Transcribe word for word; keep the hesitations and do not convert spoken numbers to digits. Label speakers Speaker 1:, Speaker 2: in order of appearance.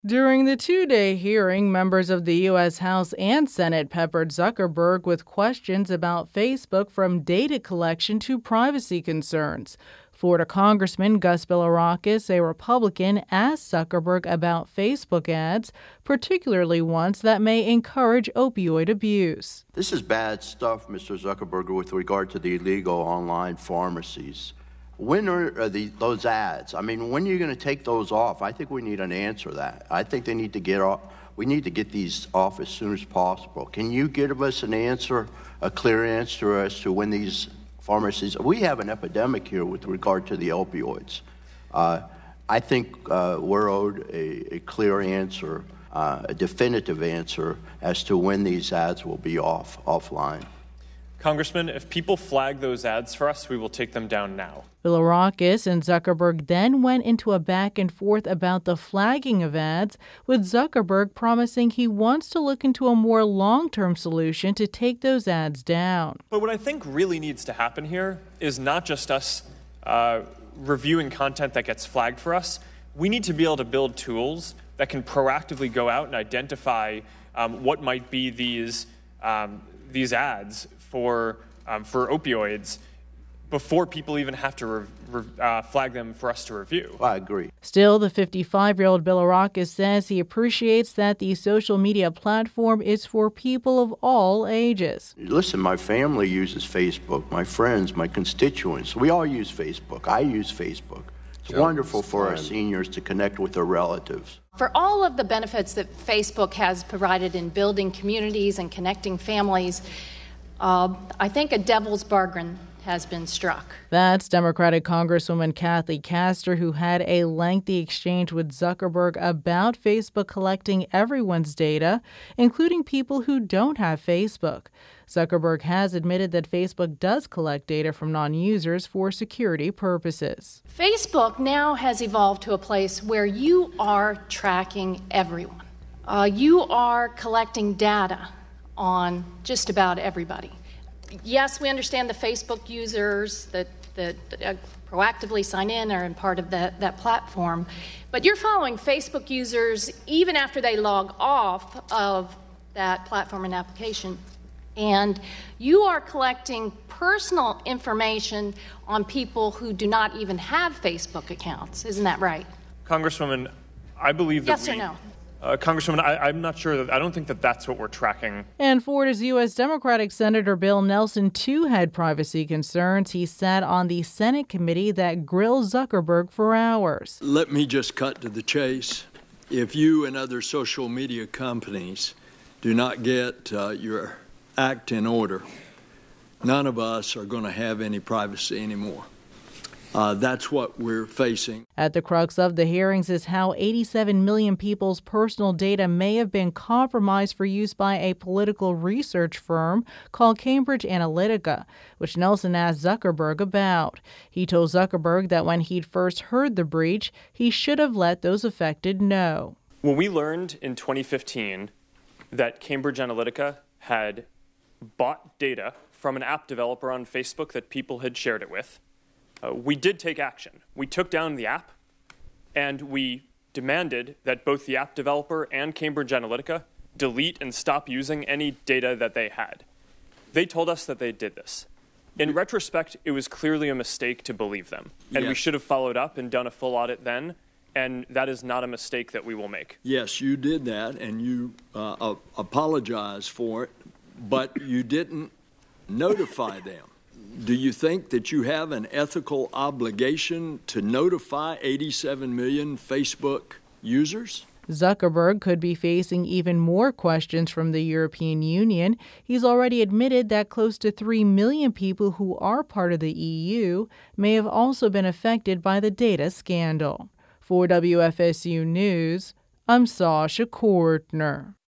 Speaker 1: During the two-day hearing, members of the U S House and Senate peppered Zuckerberg with questions about Facebook, from data collection to privacy concerns. Florida Congressman Gus Bilirakis, a Republican, asked Zuckerberg about Facebook ads, particularly ones that may encourage opioid abuse.
Speaker 2: This is bad stuff, Mister Zuckerberg, with regard to the illegal online pharmacies. When are the, those ads? I mean, when are you going to take those off? I think we need an answer to that. I think they need to get off. We need to get these off as soon as possible. Can you give us an answer, a clear answer as to when these pharmacies? We have an epidemic here with regard to the opioids. Uh, I think uh, we're owed a, a clear answer, uh, a definitive answer as to when these ads will be off offline.
Speaker 3: Congressman, if people flag those ads for us, we will take them down now.
Speaker 1: Bilirakis and Zuckerberg then went into a back and forth about the flagging of ads, with Zuckerberg promising he wants to look into a more long-term solution to take those ads down.
Speaker 3: But what I think really needs to happen here is not just us uh, reviewing content that gets flagged for us. We need to be able to build tools that can proactively go out and identify um, what might be these um, these ads for um, for opioids before people even have to re- re- uh, flag them for us to review.
Speaker 2: I agree.
Speaker 1: Still, the fifty-five-year-old Bilirakis says he appreciates that the social media platform is for people of all ages.
Speaker 2: Listen, my family uses Facebook, my friends, my constituents. We all use Facebook. I use Facebook. It's Jones, wonderful for our seniors to connect with their relatives.
Speaker 4: For all of the benefits that Facebook has provided in building communities and connecting families, uh, I think a devil's bargain has been struck.
Speaker 1: That's Democratic Congresswoman Kathy Castor, who had a lengthy exchange with Zuckerberg about Facebook collecting everyone's data, including people who don't have Facebook. Zuckerberg has admitted that Facebook does collect data from non-users for security purposes.
Speaker 4: Facebook now has evolved to a place where you are tracking everyone. Uh, you are collecting data on just about everybody. Yes, we understand the Facebook users that, that uh, proactively sign in are in part of that, that platform, but you're following Facebook users even after they log off of that platform and application. And you are collecting personal information on people who do not even have Facebook accounts. Isn't that right?
Speaker 3: Congresswoman, I believe that
Speaker 4: Yes
Speaker 3: we...
Speaker 4: or no?
Speaker 3: Uh, Congresswoman, I, I'm not sure that I don't think that that's what we're tracking.
Speaker 1: And Florida's U S Democratic Senator Bill Nelson, too, had privacy concerns. He sat on the Senate committee that grilled Zuckerberg for hours.
Speaker 5: Let me just cut to the chase. If you and other social media companies do not get uh, your act in order, none of us are going to have any privacy anymore. Uh, that's what we're facing.
Speaker 1: At the crux of the hearings is how eighty-seven million people's personal data may have been compromised for use by a political research firm called Cambridge Analytica, which Nelson asked Zuckerberg about. He told Zuckerberg that when he'd first heard the breach, he should have let those affected know.
Speaker 3: When we learned in twenty fifteen that Cambridge Analytica had bought data from an app developer on Facebook that people had shared it with, Uh, we did take action. We took down the app, and we demanded that both the app developer and Cambridge Analytica delete and stop using any data that they had. They told us that they did this. In retrospect, it was clearly a mistake to believe them, and
Speaker 5: yes.
Speaker 3: we should have followed up and done a full audit then, and that is not a mistake that we will make.
Speaker 5: Yes, you did that, and you uh, uh, apologized for it, but you didn't notify them. Do you think that you have an ethical obligation to notify eighty-seven million Facebook users?
Speaker 1: Zuckerberg could be facing even more questions from the European Union. He's already admitted that close to three million people who are part of the E U may have also been affected by the data scandal. For W F S U News, I'm Sasha Kortner.